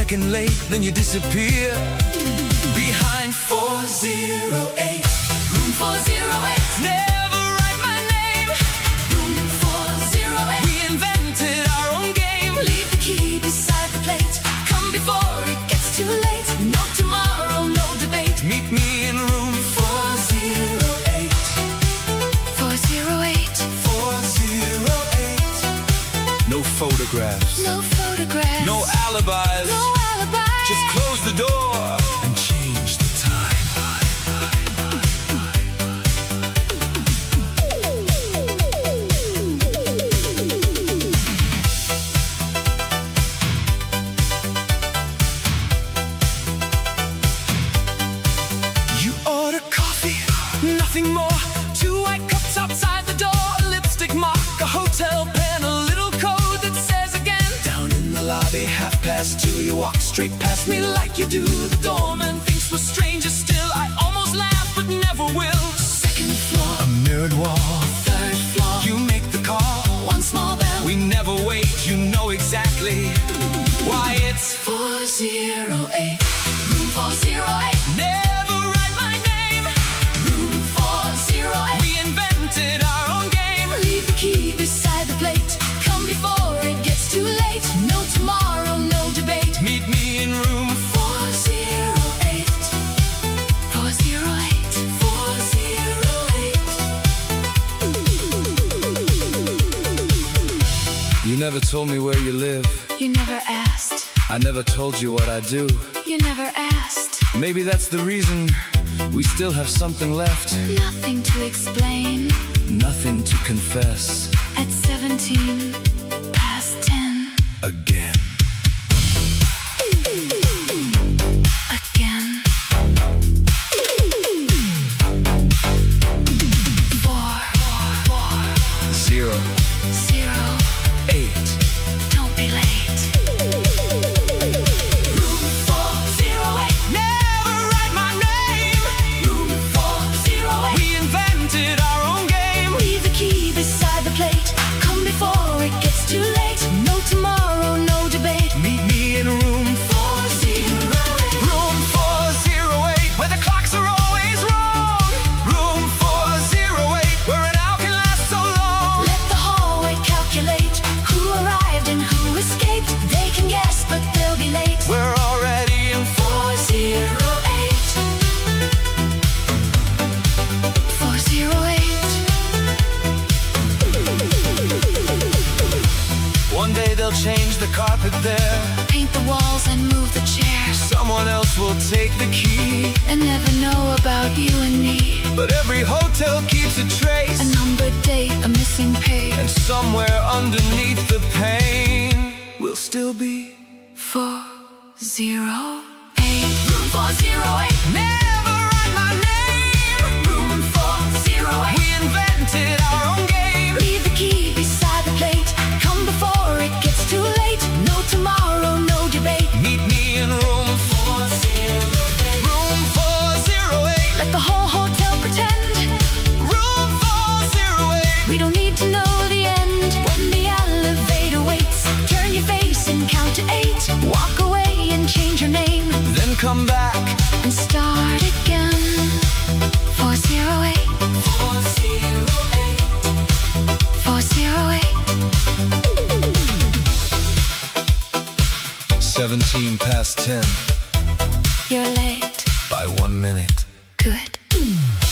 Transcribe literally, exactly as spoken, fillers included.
second late, then you disappear behind four zero eight. Room four zero eight. Never write my name. Room four zero eight. We invented our own game. Leave the key beside the plate. Come before it gets too late. No tomorrow, no debate. Meet me in room four zero eight. four zero eight. four zero eight. No photographs. No photographs. No alibis. No alibis. Just close the door and change the time. You order coffee, nothing more. Two white cups outside the door. A lipstick mark, a hotel pen, a little code that says again. Down in the lobby, half past two. You walk straight past me like you do. The doorman thinks we're strangers still. I almost laugh but never will. Second floor. A mirrored wall. Third floor. You make the call. One small bell. We never wait, you know exactly why it's four zero eight. Room four zero eight. never write my name. Room four zero eight. We invented our own game. Leave the key beside the plate. Come before it gets too late. No tomorrow, no debate. Meet me in room four zero eight. four zero eight. four zero eight. You never told me where you live. You never asked. I never told you what I do. You never asked. Maybe that's the reason we still have something left. Nothing to explain. Nothing to confess. At seventeen past ten. Again. Again. Four. Zero. Zero. Eight. Don't be late. Room four zero eight. Never write my name. Room four zero eight. We invented our own game. Leave the key beside the plate. Come before it gets too late. No tomorrow, no debate. Meet me in room four zero eight. Room four zero eight, where the clocks are always wrong. Room four zero eight, where an hour can last so long. Let the hallway calculate who arrived and who escaped. They can guess, but they'll be late. We're already in four zero eight. four zero eight. One day they'll change the carpet there. Paint the walls and move the chairs. Someone else will take the key. And never know about you and me. But every hotel keeps a trace. A numbered date, a missing page. And somewhere underneath the pain will still be four zero eight. Room four zero eight. never write my name. Room four zero eight. We invented our own game. Leave the key beside the plate. Come before it gets too late. No tomorrow, no debate. Meet me in room four zero eight. Room four zero eight. Let the whole hotel pretend. Room four zero eight. We don't need to know the end. When the elevator waits, turn your face and count to eight. Walk away and change your name. Then come back And start again. four zero eight. four zero eight. four zero eight. Seventeen past ten You're late. by one minute. Good.